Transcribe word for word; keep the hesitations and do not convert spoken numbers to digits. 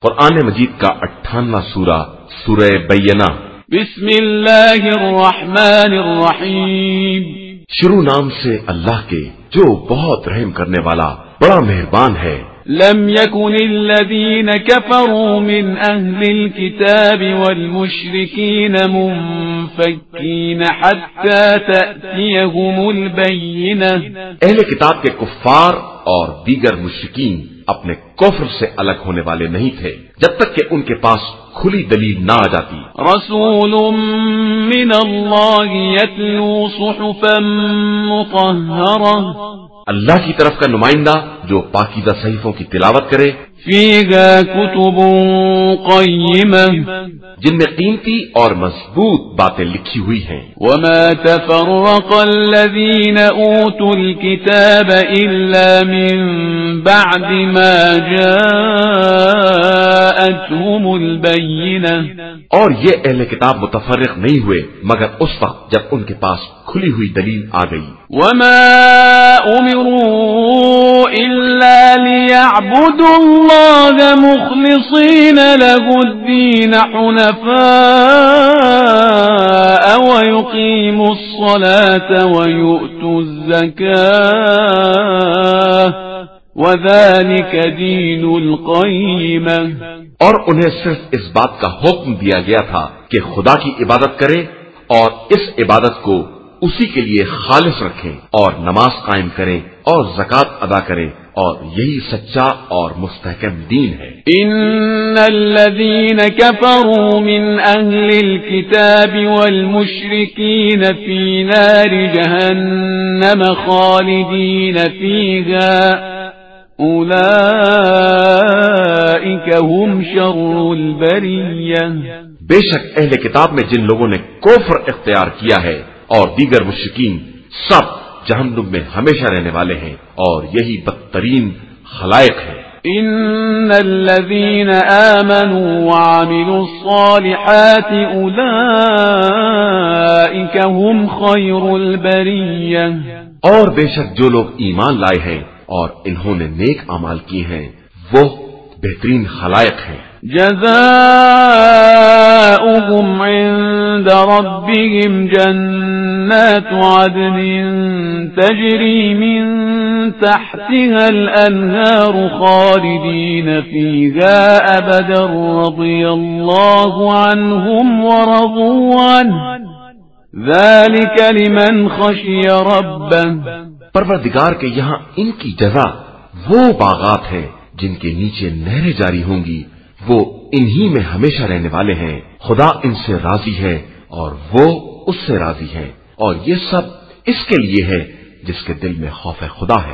قرآن مجید کا اٹھانواں سورہ سورہ بینہ۔ بسم اللہ الرحمن الرحیم، شروع نام سے اللہ کے جو بہت رحم کرنے والا بڑا مہربان ہے۔ لم يكن الذين كفروا من أهل الكتاب والمشركين منفكين حتى تأتيهم البينة۔ اہل کتاب کے کفار اور دیگر مشرکین اپنے کفر سے الگ ہونے والے نہیں تھے جب تک کہ ان کے پاس کھلی دلیل نہ آ جاتی۔ رسول من اللہ یتلو صحفا مطہرہ، اللہ کی طرف کا نمائندہ جو پاکیزہ صحیفوں کی تلاوت کرے، فیہا کتب قیمہ، جن میں قیمتی اور مضبوط باتیں لکھی ہوئی ہیں۔ وما تفرق الذین اوتوا الکتاب الا من بعد ما جاءتهم البینہ، اور یہ اہل کتاب متفرق نہیں ہوئے مگر اس وقت جب ان کے پاس کھلی ہوئی دلیل آ گئی۔ وما امروا الا ليعبدوا الله مخلصين له الدين حنفاء ويقيموا الصلاة ويؤتوا الزكاة وذلك دين القيمة۔ اور انہیں صرف اس بات کا حکم دیا گیا تھا کہ خدا کی عبادت کریں اور اس عبادت کو اسی کے لیے خالص رکھیں اور نماز قائم کریں اور زکوٰۃ ادا کریں، اور یہی سچا اور مستحکم دین ہے۔ ان الذين كفروا من اهل الكتاب والمشركين في نار جهنم خالدين فيها اولئك هم شر البرية۔ بے شک اہل کتاب میں جن لوگوں نے کفر اختیار کیا ہے اور دیگر مشرکین سب جہنم میں ہمیشہ رہنے والے ہیں، اور یہی بدترین خلائق ہے۔ ان الذين آمنوا وعملوا الصالحات اولئك هم خير البرية۔ اور بے شک جو لوگ ایمان لائے ہیں اور انہوں نے نیک اعمال کیے ہیں وہ بہترین خلائق ہیں۔ جزاؤهم عند ربهم جنات عدن تجري من تحتها الأنهار خالدين فيها أبدا رضي الله عنهم ورضوا عنه ذلك لمن خشي ربه۔ پروردگار کے یہاں ان کی جزا وہ باغات ہیں جن کے نیچے نہریں جاری ہوں گی، وہ انہی میں ہمیشہ رہنے والے ہیں، خدا ان سے راضی ہے اور وہ اس سے راضی ہیں، اور یہ سب اس کے لیے ہے جس کے دل میں خوف خدا ہے۔